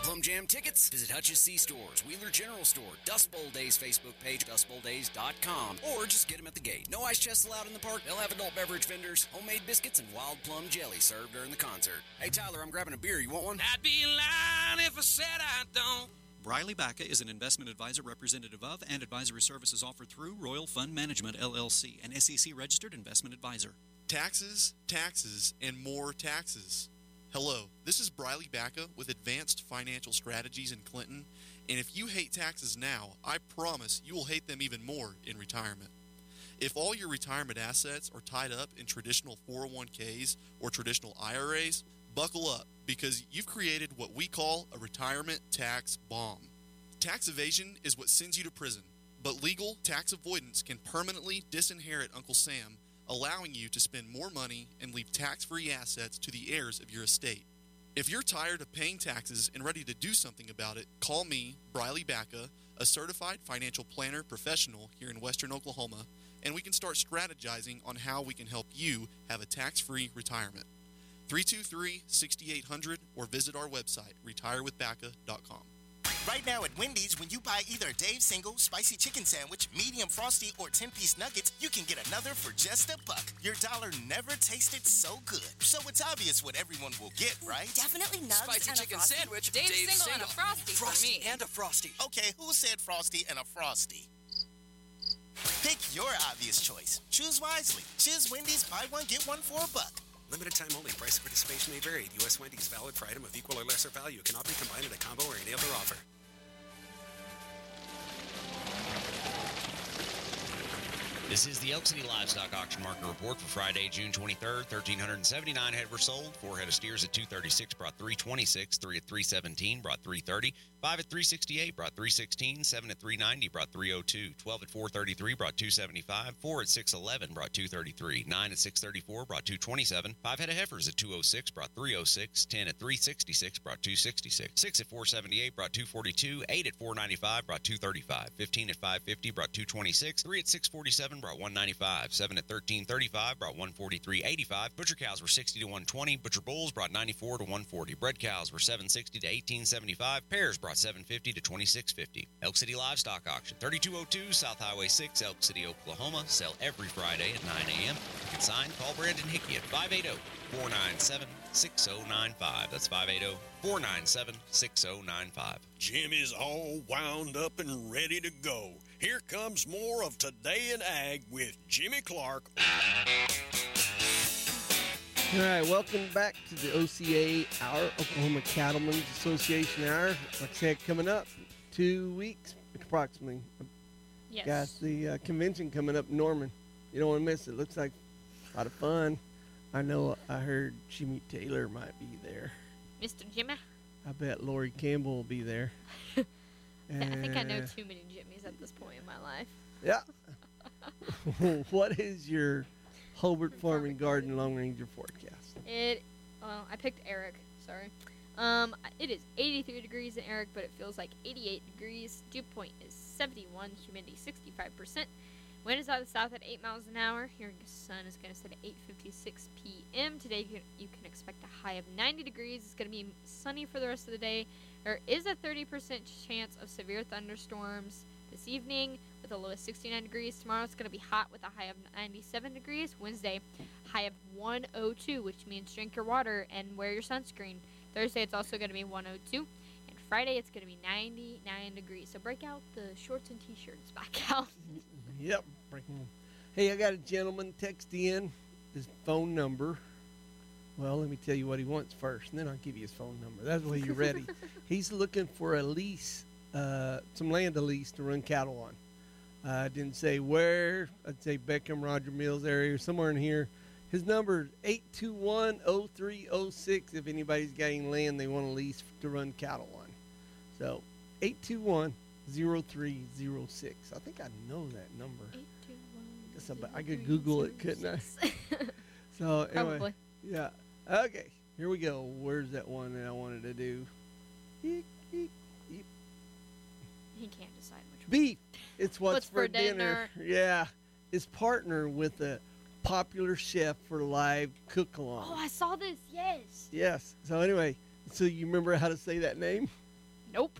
Plum Jam tickets? Visit Hutch's C Stores, Wheeler General Store, Dust Bowl Days Facebook page, dust bowl days dot com, or just get them at the gate. No ice chests allowed in the park. They'll have adult beverage vendors, homemade biscuits, and wild plum jelly served during the concert. Hey, Tyler, I'm grabbing a beer. You want one? I'd be lying if I said I don't. Briley Baca is an investment advisor representative of and advisory services offered through Royal Fund Management, L L C, an S E C-registered investment advisor. Taxes, taxes, and more taxes. Hello, this is Briley Baca with Advanced Financial Strategies in Clinton, and if you hate taxes now, I promise you will hate them even more in retirement. If all your retirement assets are tied up in traditional four oh one k's or traditional I R As, buckle up, because you've created what we call a retirement tax bomb. Tax evasion is what sends you to prison, but legal tax avoidance can permanently disinherit Uncle Sam, allowing you to spend more money and leave tax-free assets to the heirs of your estate. If you're tired of paying taxes and ready to do something about it, call me, Briley Baca, a certified financial planner professional here in Western Oklahoma, and we can start strategizing on how we can help you have a tax-free retirement. three two three, six eight zero zero or visit our website, retire with baca dot com. Right now at Wendy's, when you buy either Dave's Single, Spicy Chicken Sandwich, Medium Frosty, or ten-piece nuggets, you can get another for just a buck. Your dollar never tasted so good. So it's obvious what everyone will get, right? Definitely nugs Spicy and a Chicken Frosty. Sandwich, Dave's, Dave's single, and a Single. Frosty, Frosty for me. and a Frosty. Okay, who said Frosty and a Frosty? Pick your obvious choice. Choose wisely. Choose Wendy's, buy one, get one for a buck. Limited time only. Price of participation may vary. U S Wendy's valid for item of equal or lesser value. Cannot be combined in a combo or any other offer. This is the Elk City Livestock Auction Market Report for Friday, June twenty-third. one thousand three hundred seventy-nine head were sold. Four head of steers at two thirty-six brought three twenty-six. Three at three seventeen brought three thirty. Five at three sixty-eight brought three sixteen. Seven at three ninety brought three oh two. Twelve at four thirty-three brought two seventy-five. Four at six eleven brought two thirty-three. Nine at six thirty-four brought two twenty-seven. Five head of heifers at two oh six brought three oh six. Ten at three sixty-six brought two sixty-six. Six at four seventy-eight brought two forty-two. Eight at four ninety-five brought two thirty-five. Fifteen at five fifty brought two twenty-six. Three at six forty-seven brought one ninety-five. Seven at thirteen thirty-five brought one forty-three eighty-five. Butcher cows were sixty to one twenty. Butcher bulls brought ninety-four to one forty. Bred cows were seven sixty to eighteen seventy-five. Pairs brought seven fifty to twenty-six fifty. Elk City Livestock Auction, thirty-two oh two South Highway six, Elk City, Oklahoma. Sell every Friday at nine a.m. You can sign, call Brandon Hickey at five eight zero, four nine seven, six oh nine five. That's five eight zero, four nine seven, six oh nine five. Jimmy's all wound up and ready to go. Here comes more of Today in Ag with Jimmy Clark. All right, welcome back to the O C A Hour, Oklahoma Cattlemen's Association Hour. Like I said, coming up, two weeks approximately. Yes. Got the uh, convention coming up in Norman. You don't want to miss it. Looks like a lot of fun. I know I heard Jimmy Taylor might be there. Mister Jimmy? I bet Lori Campbell will be there. I think I know And- too many Jimmys at this point in my life. Yeah. What is your Hobart Farm and Garden Long Ranger forecast? It, well, I picked Eric. Sorry. Um, it is eighty-three degrees in Eric, but it feels like eighty-eight degrees. Dew point is seventy-one. Humidity sixty-five percent. Wind is out of the south at eight miles an hour. Your sun is going to set at eight fifty-six p.m. Today you can, you can expect a high of ninety degrees. It's going to be sunny for the rest of the day. There is a thirty percent chance of severe thunderstorms this evening with a low of sixty-nine degrees. Tomorrow it's going to be hot with a high of ninety-seven degrees. Wednesday, high of one oh two, which means drink your water and wear your sunscreen. Thursday it's also going to be one oh two. And Friday it's going to be ninety-nine degrees. So break out the shorts and t-shirts back out. Yep. Break 'em. Hey, I got a gentleman text in his phone number. Well, let me tell you what he wants first, and then I'll give you his phone number. That way you're ready. He's looking for a lease, uh, some land to lease to run cattle on. I uh, didn't say where. I'd say Beckham, Roger Mills area, or somewhere in here. His number is eight two one, oh three oh six if anybody's got any land they want to lease to run cattle on. So, eight two one, oh three oh six. I think I know that number. Guess I, I could Google it, couldn't I? So, anyway. Probably. Yeah. Okay. Here we go. Where's that one that I wanted to do? Eek, eek, eek. He can't decide which one. Beef. It's what's, What's for, for dinner. dinner. Yeah. Is partner with a popular chef for live cook along. Oh, I saw this. Yes. Yes. So anyway, so you remember how to say that name? Nope.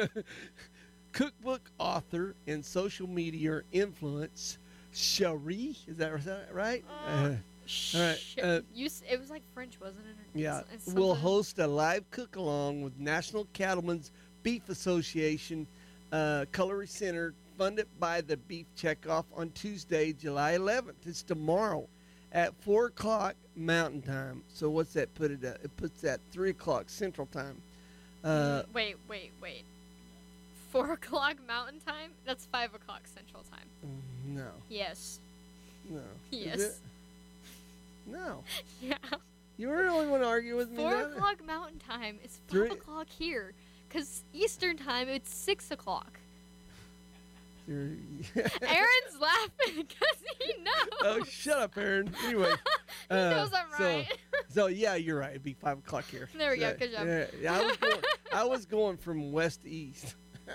Cookbook author and social media influence Cherie, is that, is that right? Uh, Uh, all right. Sh- Uh, you, s- it was like French, wasn't it? yeah, It's- it's we'll something- host a live cook-along with National Cattlemen's Beef Association uh, Cutlery Center, funded by the Beef Checkoff on Tuesday, July eleventh. It's tomorrow at four o'clock Mountain Time. So what's that put it at? It puts that three o'clock Central Time. Uh, Mm, wait, wait, wait. Four o'clock Mountain Time? That's five o'clock Central Time. no. Yes. No. Is Yes. it? No. Yeah. You really want to argue with me? Four now? o'clock Mountain Time is five Three- o'clock here. Because Eastern Time, it's six o'clock. You're- Aaron's laughing because he knows. Oh, shut up, Aaron. Anyway. He knows I'm so- right. So, yeah, you're right. It'd be five o'clock here. There we go. So, Good job. Yeah, yeah, I, was going, I was going from west to east.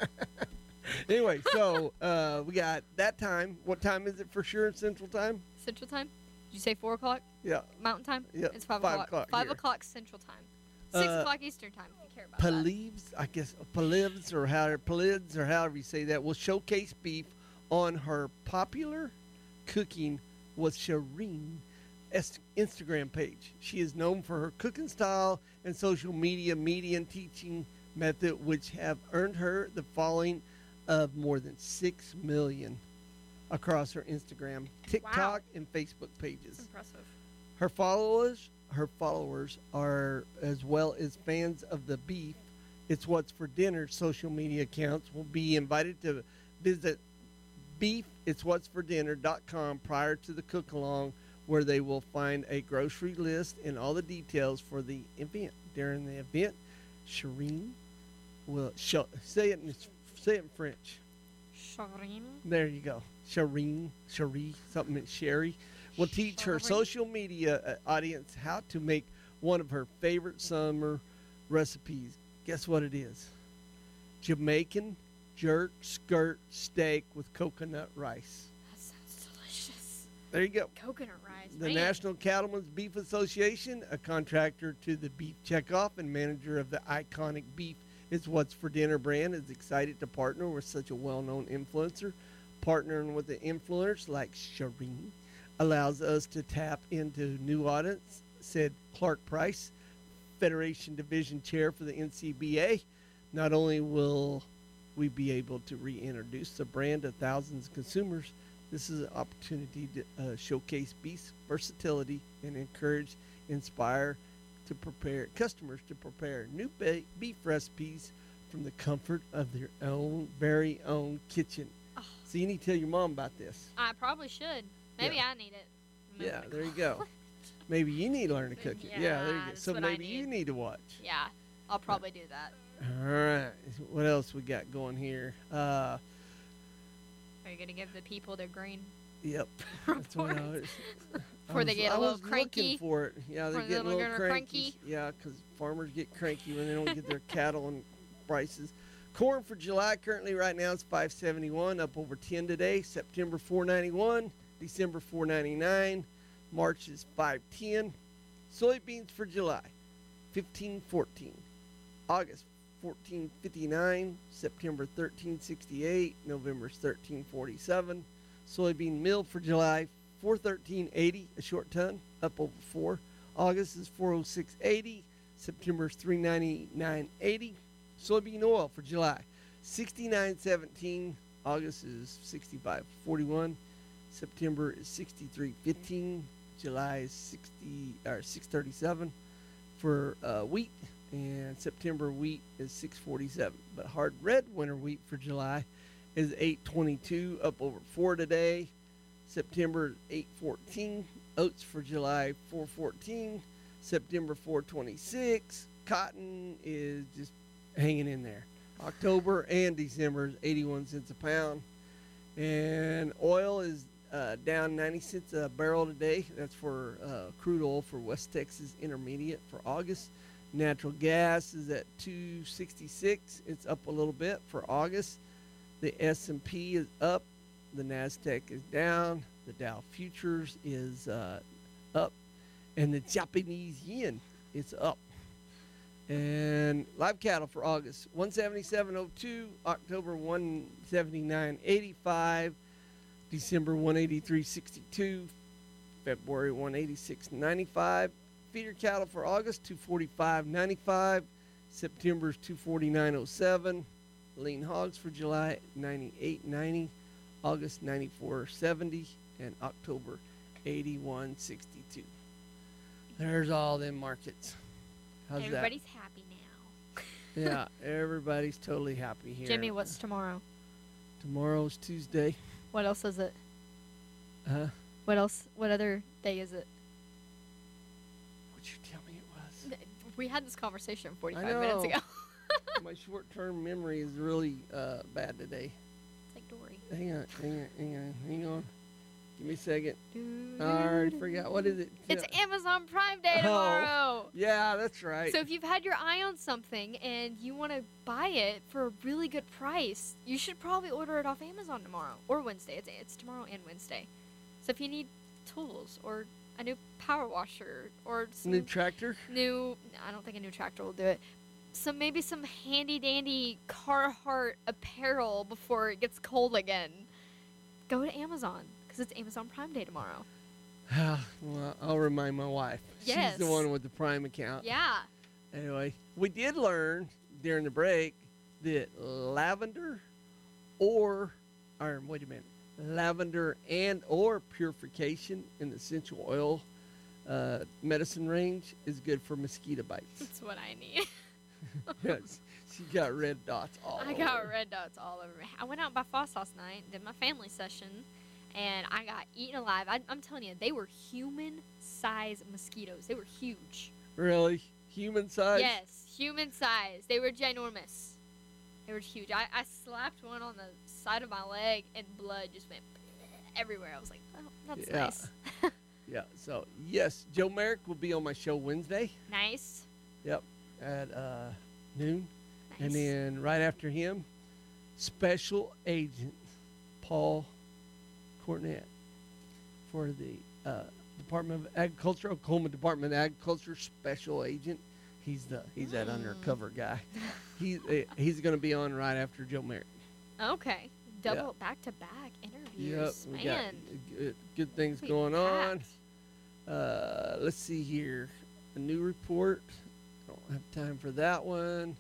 Anyway, so uh, we got that time. What time is it for sure in Central Time? Central Time? Did you say four o'clock? Yeah. Mountain Time? Yeah, It's five, five o'clock. o'clock Five here. o'clock Central Time. Six Uh, o'clock Eastern Time if you care about that. Palives, I guess, Palives or how Palids or however you say that, will showcase beef on her popular cooking with Shireen est- Instagram page. She is known for her cooking style and social media media and teaching method, which have earned her the following of more than six million across her Instagram, TikTok, and Facebook pages. Impressive. Her followers, her followers are as well as fans of the Beef It's What's for Dinner social media accounts will be invited to visit beef it's what's for dinner dot com prior to the cook along, where they will find a grocery list and all the details for the event. During the event, Shireen will show, say it in say it in French. Shireen. There you go. Shireen, Cherie, something in Sherry, will teach her social media uh, audience how to make one of her favorite summer recipes. Guess what it is? Jamaican jerk skirt steak with coconut rice. That sounds delicious. There you go. Coconut rice. The man. National Cattlemen's Beef Association, a contractor to the Beef Checkoff and manager of the iconic Beef It's What's for Dinner brand, is excited to partner with such a well-known influencer. Partnering with the influencers like Shireen allows us to tap into new audience, said Clark Price, Federation Division Chair for the N C B A. Not only will we be able to reintroduce the brand to thousands of consumers, this is an opportunity to uh, showcase beef's versatility and encourage, inspire to prepare customers to prepare new ba- beef recipes from the comfort of their own very own kitchen. Oh. So you need to tell your mom about this. I probably should. Maybe Yeah. I need it. I'm Yeah, gonna there you call go. it. Maybe you need to learn to cook it. Yeah, there you go. that's So what I maybe you need. need to watch. Yeah, I'll probably do that. All right. What else we got going here? Uh, Are you gonna give the people their green? yep. That's what I was, Before I they was- get a I little was cranky? looking for it. Yeah, they're Before getting a they're little getting cranky. cranky? Yeah, because farmers get cranky when they don't get their cattle and prices. Corn for July currently right now is five seventy-one, up over ten today. September four ninety-one, December four ninety-nine, March is five ten. Soybeans for July fifteen fourteen, August fourteen fifty-nine, September thirteen sixty-eight, November is thirteen forty-seven. Soybean meal for July four thirteen eighty, a short ton, up over four. August is four oh six eighty, September is three ninety-nine eighty. Soybean oil for July sixty-nine seventeen, August is sixty-five forty-one, September is sixty-three fifteen, July is sixty or six thirty-seven for uh, wheat, and September wheat is six forty-seven. But hard red winter wheat for July is eight twenty-two, up over four today. September eight fourteen. Oats for July four fourteen. September four twenty-six. Cotton is just hanging in there. October and December is eighty-one cents a pound. And oil is uh, down ninety cents a barrel today. That's for uh, crude oil for West Texas Intermediate for August. Natural gas is at two sixty-six. It's up a little bit for August. The S and P is up. The NASDAQ is down. The Dow Futures is uh, up. And the Japanese yen is up. And live cattle for August, one seventy-seven oh two, October one seventy-nine eighty-five, December one eighty-three sixty-two, February one eighty-six ninety-five. Feeder cattle for August, two forty-five ninety-five, September's two forty-nine oh seven. Lean hogs for July, ninety-eight ninety, August ninety-four seventy, and October eighty-one sixty-two. There's all them markets. How's Everybody's that? happy now. Yeah, everybody's totally happy here. Jimmy, what's tomorrow? Tomorrow's Tuesday. What else is it? Huh? What else? What other day is it? What'd you tell me it was? We had this conversation I forty-five know. minutes ago. My short-term memory is really uh, bad today. It's like Dory. Hang on, hang on, hang on, hang on. Give me a second. I already forgot. What is it? It's Amazon Prime Day Oh, tomorrow. Yeah, that's right. So if you've had your eye on something and you want to buy it for a really good price, you should probably order it off Amazon tomorrow or Wednesday. It's, it's tomorrow and Wednesday. So if you need tools or a new power washer or some New tractor? New, I don't think a new tractor will do it. Some maybe some handy dandy Carhartt apparel before it gets cold again. Go to Amazon because it's Amazon Prime Day tomorrow. Well, I'll remind my wife. Yes. She's the one with the Prime account. Yeah. Anyway, we did learn during the break that lavender or, or wait a minute, lavender and or purification in the essential oil uh, medicine range is good for mosquito bites. That's what I need. Yes, she got red dots all I over. got red dots all over me. I went out by Foss last night, did my family session, and I got eaten alive. I, I'm telling you, they were human-sized mosquitoes. They were huge. Really? Human size? Yes, human size. They were ginormous. They were huge. I, I slapped one on the side of my leg, and blood just went everywhere. I was like, oh, that's Yeah. nice. Yeah, so, yes, Joe Merrick will be on my show Wednesday. Nice. Yep, at uh, noon. And then right after him, Special Agent Paul Cornett for the uh, Department of Agriculture, Oklahoma Department of Agriculture Special Agent. He's the he's that Mm. undercover guy. He uh, he's going to be on right after Joe Merrick. Okay. Double back-to-back Yep, interviews. we got Man. good, good things We going on. packed. Uh, let's see here. A new report. I don't have time for that one.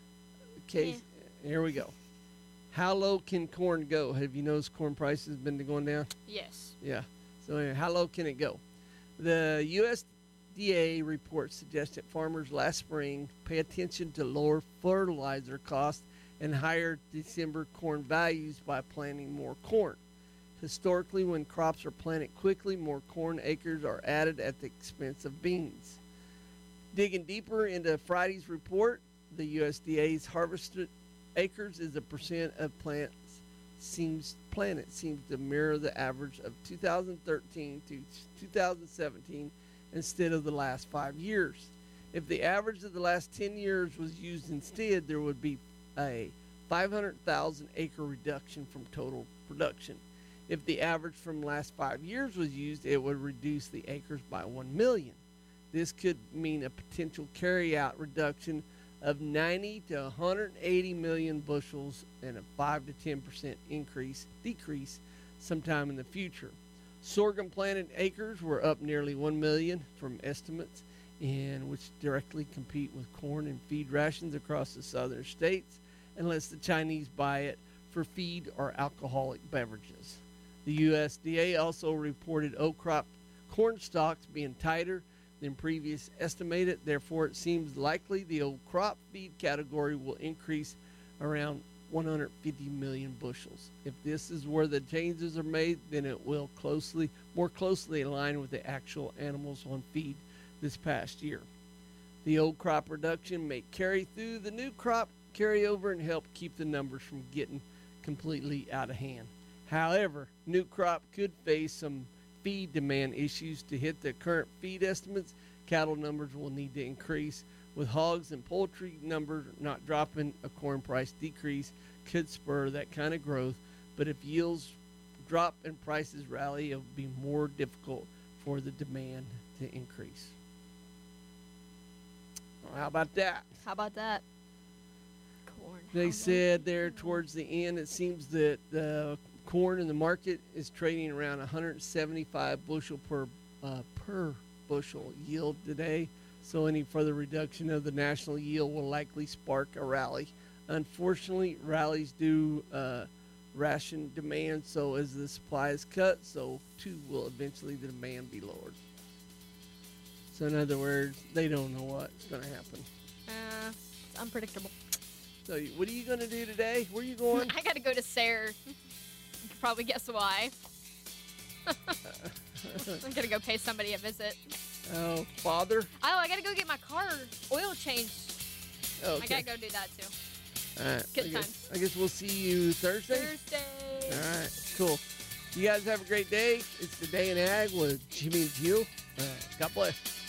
Okay, here we go. How low can corn go? Have you noticed corn prices have been going down? Yes. Yeah. So anyway, how low can it go? The U S D A report suggests that farmers last spring pay attention to lower fertilizer costs and higher December corn values by planting more corn. Historically, when crops are planted quickly, more corn acres are added at the expense of beans. Digging deeper into Friday's report, the U S D A's harvested acres is a percent of plants seems planted seems to mirror the average of two thousand thirteen to two thousand seventeen instead of the last five years. If the average of the last ten years was used instead, there would be a five hundred thousand acre reduction from total production. If the average from the last five years was used, it would reduce the acres by one million. This could mean a potential carryout reduction of ninety to one hundred eighty million bushels and a five to ten percent increase, decrease sometime in the future. Sorghum planted acres were up nearly one million from estimates, and which directly compete with corn and feed rations across the southern states, unless the Chinese buy it for feed or alcoholic beverages. The U S D A also reported old crop corn stocks being tighter than previous estimated. Therefore, it seems likely the old crop feed category will increase around one hundred fifty million bushels. If this is where the changes are made, then it will closely, more closely align with the actual animals on feed this past year. The old crop reduction may carry through the new crop carryover and help keep the numbers from getting completely out of hand. However, new crop could face some feed demand issues. To hit the current feed estimates, cattle numbers will need to increase. With hogs and poultry numbers not dropping, a corn price decrease could spur that kind of growth. But if yields drop and prices rally, it will be more difficult for the demand to increase. How about that? How about that? Corn. They said there towards the end, it seems that the corn in the market is trading around one hundred seventy-five bushel per uh, per bushel yield today. So any further reduction of the national yield will likely spark a rally. Unfortunately, rallies do uh, ration demand. So as the supply is cut, so too will eventually the demand be lowered. So in other words, they don't know what's going to happen. Uh, it's unpredictable. So what are you going to do today? Where are you going? I got to go to Sayre. You can probably guess why. I'm going to go pay somebody a visit. Oh, father? Oh, I got to go get my car oil changed. Okay. I got to go do that, too. All right. Good I time. guess, I guess we'll see you Thursday? Thursday. All right, cool. You guys have a great day. It's the Day in Ag with Jimmy and Jill. Uh, God bless.